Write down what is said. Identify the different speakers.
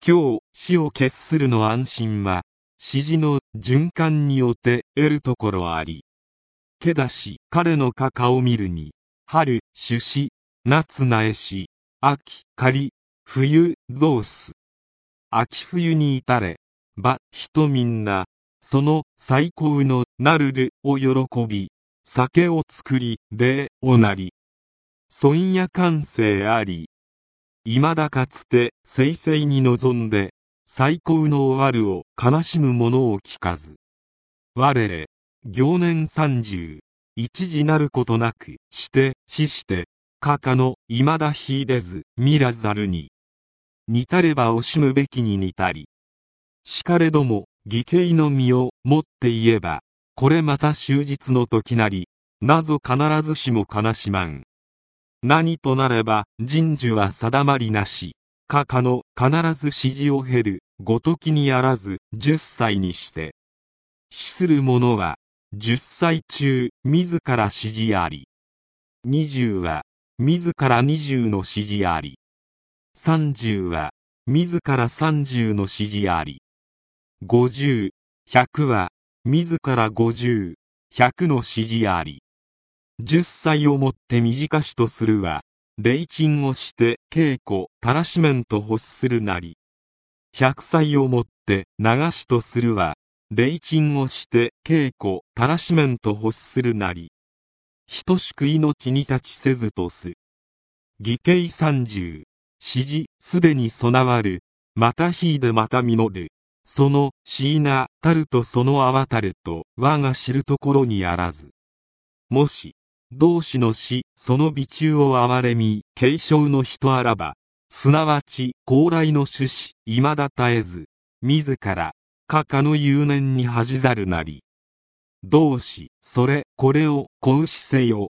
Speaker 1: 今日死を決するの安心は、指示の循環によって得るところあり。けだし彼のか顔見るに、春、朱子、夏苗し、秋、仮、冬、増す。秋冬に至れば人みんな、その最高のなるるを喜び、酒を作り、礼をなり。尊や感性あり。未だかつて盛々に臨んで、最高の終わるを悲しむ者を聞かず。我れ、行年30、一時なることなくして死して、かかの未だ秀でず見らざるに。似たれば惜しむべきに似たり。しかれども、義兄の身をもって言えば、これまた終日の時なり、なぞ必ずしも悲しまん。何となれば人寿は定まりなし、かかの必ず指示を経るごときにあらず10歳にして。死する者は10歳中自ら指示あり。20は自ら20の指示あり。30は自ら30の指示あり。50、100は自ら50、100の指示あり。10歳をもって短しとするは、礼賃をして稽古たらしめんと欲するなり。100歳をもって長しとするは、礼賃をして稽古たらしめんと欲するなり。等しく命に立ちせずとす。義兄30、指示すでに備わる、また秀でまた実る。その椎名たるとそのあわたると我が知るところにあらず。もし、同志の死、その美中を憐れみ、継承の人あらば、すなわち、高麗の種子、未だ絶えず、自ら、かかの有念に恥じざるなり。同志、それ、これを、子牛せよ、